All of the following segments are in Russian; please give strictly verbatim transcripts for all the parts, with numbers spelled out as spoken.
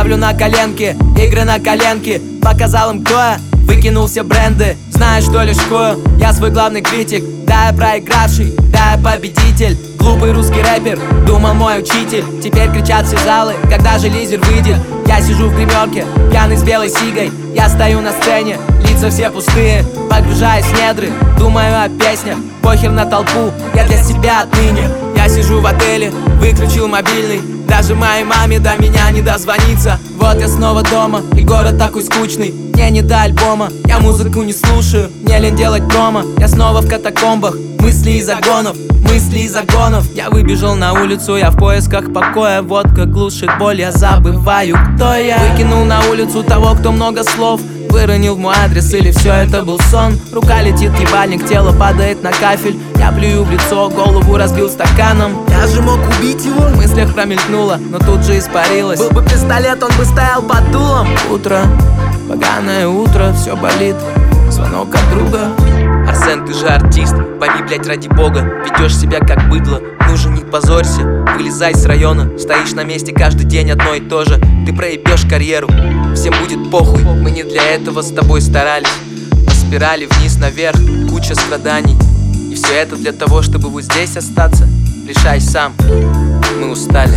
ставлю на коленки, игры на коленки. Показал им, кто я, выкинул все бренды. Знаю, что лишкую, я свой главный критик. Да, я проигравший, да, я победитель. Глупый русский рэпер, думал мой учитель. Теперь кричат все залы, когда же лизер выйдет. Я сижу в гримерке, пьяный с белой сигой. Я стою на сцене, лица все пустые. Погружаюсь в недры, думаю о песнях. Похер на толпу, я для себя отныне. Я сижу в отеле, выключил мобильный. Даже моей маме до меня не дозвониться. Вот я снова дома, и город такой скучный. Мне не до альбома, я музыку не слушаю. Мне лень делать промо, я снова в катакомбах. Мысли из загонов, мысли из загонов. Я выбежал на улицу, я в поисках покоя. Водка глушит боль, я забываю, кто я. Выкинул на улицу того, кто много слов выронил в мой адрес, или все это был сон. Рука летит в ебальник, тело падает на кафель. Я плюю в лицо, голову разбил стаканом. Я же мог убить его, в мыслях промелькнуло, но тут же испарилось. Был бы пистолет, он бы стоял под дулом. Утро, поганое утро, все болит. Звонок от друга. Арсен, ты же артист, пойми, блять, ради бога. Ведешь себя как быдло, ну же не позорься. Вылезай с района, стоишь на месте каждый день одно и то же. Ты проебешь карьеру, всем будет похуй. Мы не для этого с тобой старались. По спирали вниз наверх, куча страданий. И все это для того, чтобы вот здесь остаться. Решай сам, мы устали.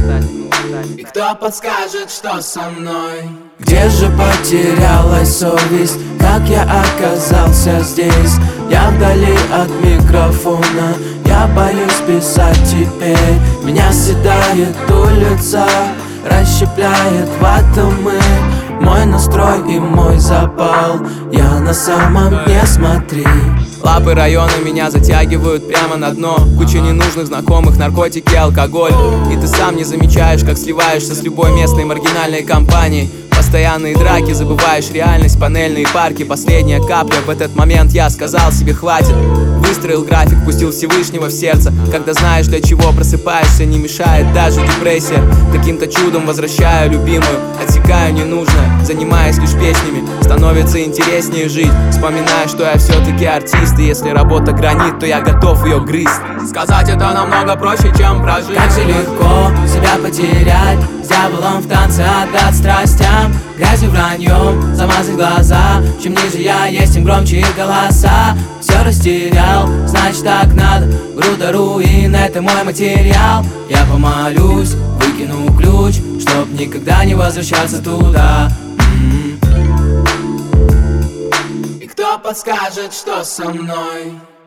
И кто подскажет, что со мной? Где же потерялась совесть? Как я оказался здесь? Я вдали от микрофона. Я боюсь писать теперь. Меня съедает улица, расщепляет в атомы мой настрой и мой запал. Я на самом дне, смотри. Лапы района меня затягивают прямо на дно. Куча ненужных знакомых, наркотики, алкоголь. И ты сам не замечаешь, как сливаешься с любой местной маргинальной компанией. Постоянные драки, забываешь реальность, панельные парки. Последняя капля, в этот момент я сказал себе хватит. Выстроил график, пустил Всевышнего в сердце. Когда знаешь, для чего просыпаешься, не мешает даже депрессия. Каким-то чудом возвращаю любимую, отсекаю ненужное, занимаясь лишь песнями. Становится интереснее жить, вспоминая, что я все-таки артист. И если работа гранит, то я готов ее грызть. Сказать это намного проще, чем прожить. Как же легко себя потерять, с дьяволом в танце отдать страстям. Грязью, враньем замазать глаза. Чем ниже я есть, тем громче их голоса. Все растерял, значит так надо. Груда руин, это мой материал. Я помолюсь, выкину ключ, чтоб никогда не возвращаться туда. М-м-м. И кто подскажет, что со мной?